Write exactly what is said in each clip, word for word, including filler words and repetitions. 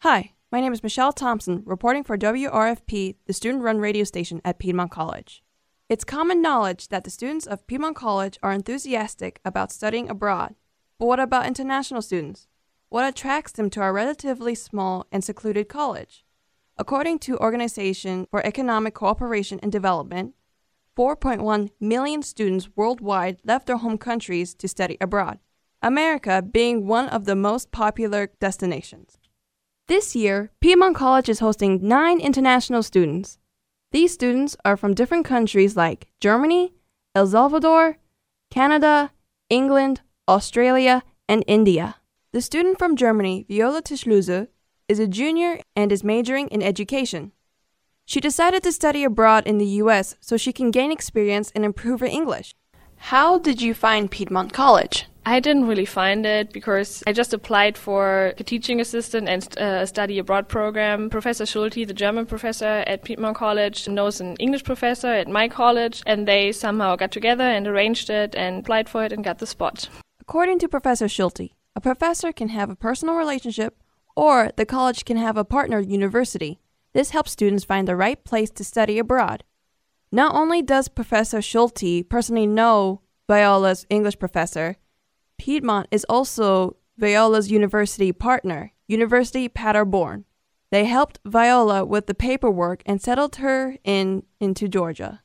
Hi, my name is Michelle Thompson, reporting for W R F P, the student-run radio station at Piedmont College. It's common knowledge that the students of Piedmont College are enthusiastic about studying abroad. But what about international students? What attracts them to our relatively small and secluded college? According to Organization for Economic Cooperation and Development, four point one million students worldwide left their home countries to study abroad, America being one of the most popular destinations. This year, Piedmont College is hosting nine international students. These students are from different countries like Germany, El Salvador, Canada, England, Australia, and India. The student from Germany, Viola Tischluse, is a junior and is majoring in education. She decided to study abroad in the U S so she can gain experience and improve her English. How did you find Piedmont College? I didn't really find it because I just applied for a teaching assistant and a study abroad program. Professor Schulte, the German professor at Piedmont College, knows an English professor at my college, and they somehow got together and arranged it and applied for it and got the spot. According to Professor Schulte, a professor can have a personal relationship or the college can have a partner university. This helps students find the right place to study abroad. Not only does Professor Schulte personally know Viola's English professor, Piedmont is also Viola's university partner, University Paderborn. They helped Viola with the paperwork and settled her in into Georgia.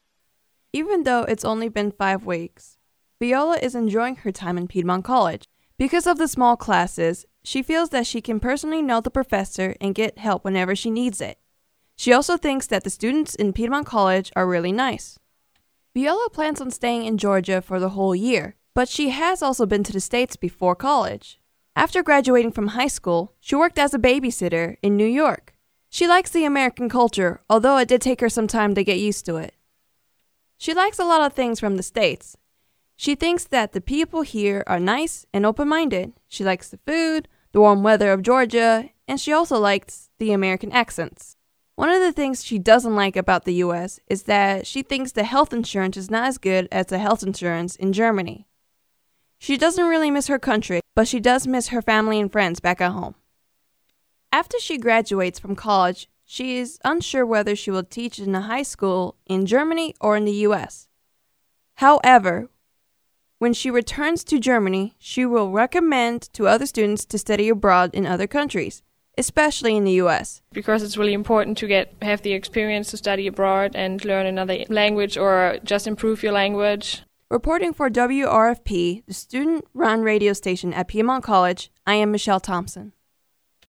Even though it's only been five weeks, Viola is enjoying her time in Piedmont College. Because of the small classes, she feels that she can personally know the professor and get help whenever she needs it. She also thinks that the students in Piedmont College are really nice. Viola plans on staying in Georgia for the whole year, but she has also been to the States before college. After graduating from high school, she worked as a babysitter in New York. She likes the American culture, although it did take her some time to get used to it. She likes a lot of things from the States. She thinks that the people here are nice and open-minded. She likes the food, the warm weather of Georgia, and she also likes the American accents. One of the things she doesn't like about the U S is that she thinks the health insurance is not as good as the health insurance in Germany. She doesn't really miss her country, but she does miss her family and friends back at home. After she graduates from college, she is unsure whether she will teach in a high school in Germany or in the U S. However, when she returns to Germany, she will recommend to other students to study abroad in other countries, especially in the U S. Because it's really important to get have the experience to study abroad and learn another language or just improve your language. Reporting for W R F P, the student-run radio station at Piedmont College, I am Michelle Thompson.